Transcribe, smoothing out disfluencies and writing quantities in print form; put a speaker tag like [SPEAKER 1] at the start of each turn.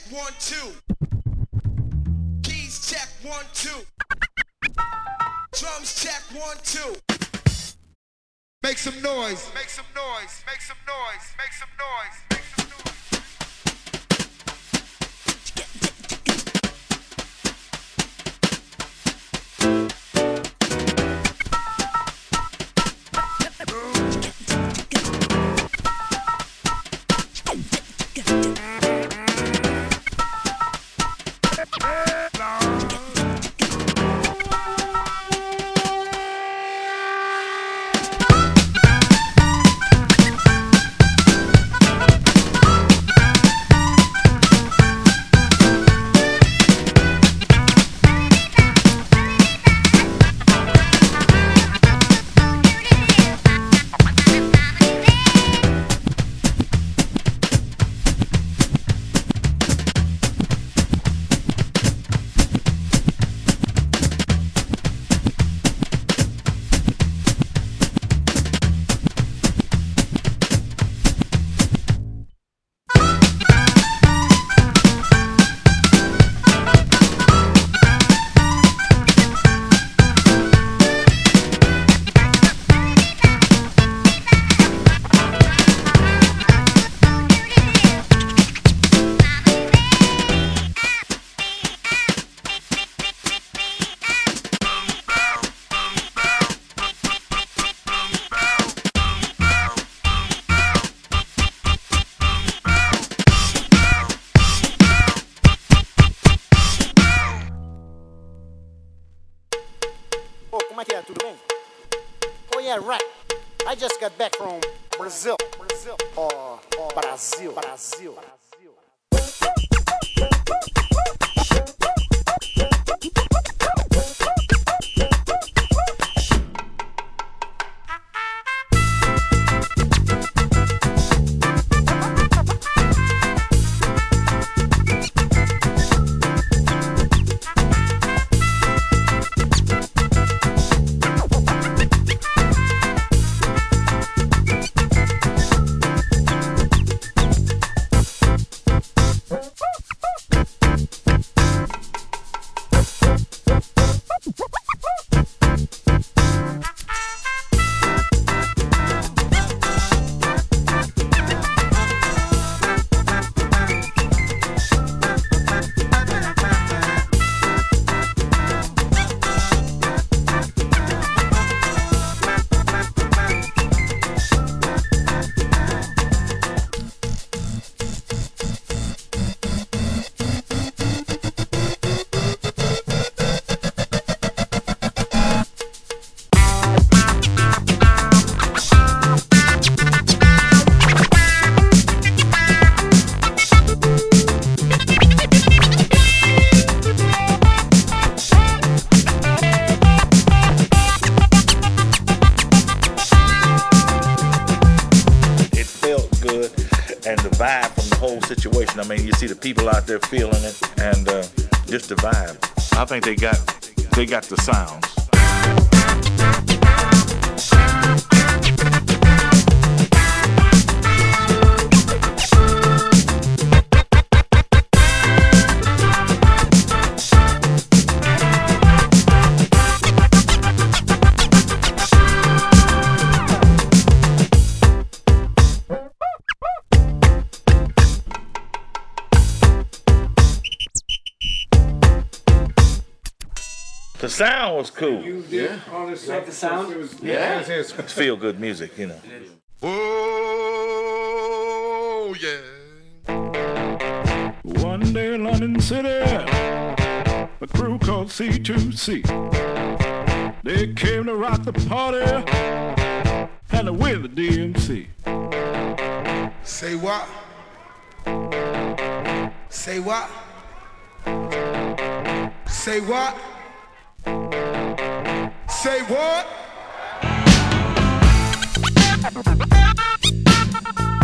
[SPEAKER 1] 1, 2. Keys check 1, 2. Drums check 1, 2. Make some noise. Make some noise. Make some noise. Make some noise. Make some noise.
[SPEAKER 2] Right. I just got back from Brazil. Brazil.
[SPEAKER 3] I mean, you see the people out there feeling it, and just the vibe. I think they got the sounds. The sound was cool.
[SPEAKER 4] You did all this stuff. Like the sound?
[SPEAKER 3] Yeah. It's feel good music, you know.
[SPEAKER 1] Oh, yeah.
[SPEAKER 5] One day in London City, a crew called C2C. They came to rock the party and to win the DMC.
[SPEAKER 1] Say what? Say what? Say what? Say what?